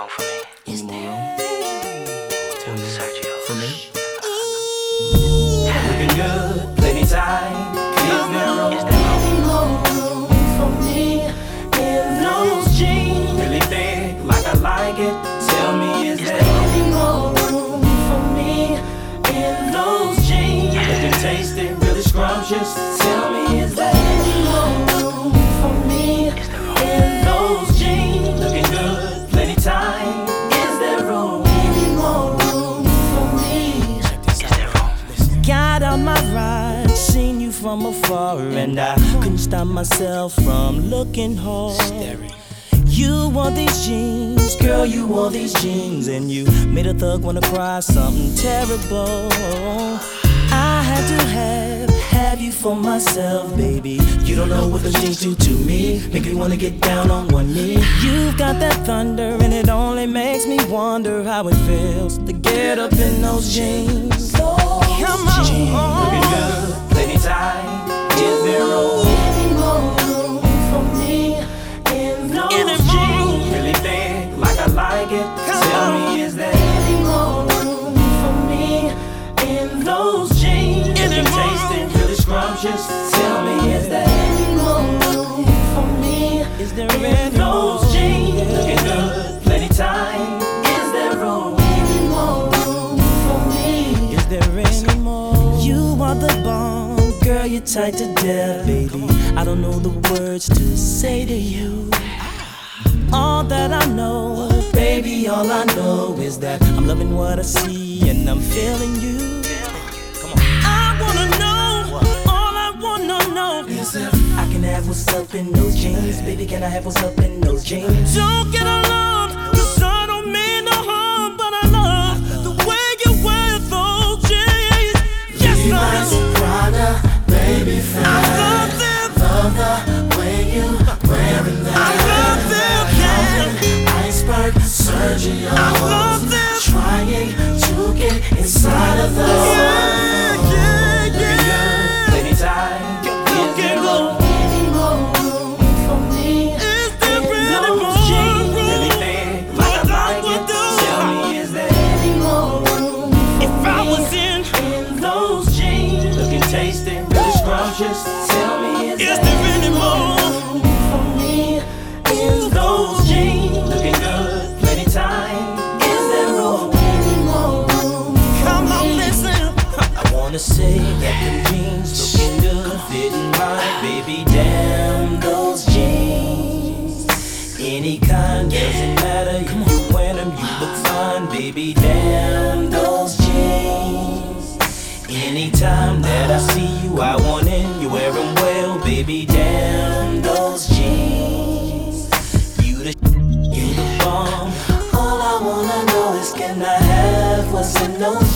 room for me? Any more room? Sergio. For me? Looking good, plenty time. Is there any more room for me in those jeans? really thick, like I like it? Tell me, is there Any more room for me in those jeans? looking tasty, really scrumptious? Tell me, is there Any more room for me in those jeans? looking good, plenty time? Is there room? Any more room for me? Got on my ride, seen you from afar, and I couldn't stop myself from looking hard. You wore these jeans, girl, you wore these jeans, and you made a thug wanna cry something terrible. I had to have you for myself, baby. You don't know what those jeans do to me, make me wanna get down on one knee. You've got that thunder, and it only makes me wonder how it feels to get up in those jeans. Come on. Looking good, plenty time. Is there room? Any more room for me in those Any jeans? more? Really thick, like I like it? Tell me, is there Any more room for me in those jeans? looking tasty, really scrumptious? Tell me, is there Any more room for me Is there in any those more? jeans? looking good, plenty time? Is there room? Any more room for me? Is there any more? You are the bomb, girl, you're tight to death, baby. I don't know the words to say to you. All that I know, baby, all I know is that I'm loving what I see and I'm feeling you. I wanna know, all I wanna know is if I can have what's up in those jeans. Baby, can I have what's up in those jeans? Don't get alarmed, 'cause I don't mean no harm, but I love the way you wear those jeans. Yes, I do. Prada, baby, I love them. love the way you wearing that. I love them, yeah. Iceberg, Sergio, I love them. trying to get inside of the Plenty time? Is there room? Any more room for me? Is there really those more jeans? Really room? thick, like I like it? Tell me, is there Any more room for If I me was in, in those jeans? looking tasty, really scrumptious? Tell me, is is there any more? Room for me in those jeans? looking good, plenty time? Is there room? Any more room? Come on, listen. I wanna say that the jeans looking good, fitting right, baby. Damn those jeans. Any kind doesn't matter. You wear them, you look fine, baby. Damn those jeans. Anytime that I see you, I want in. You wear them well, baby. Damn those jeans. You the bomb. All I wanna know is can I have what's in those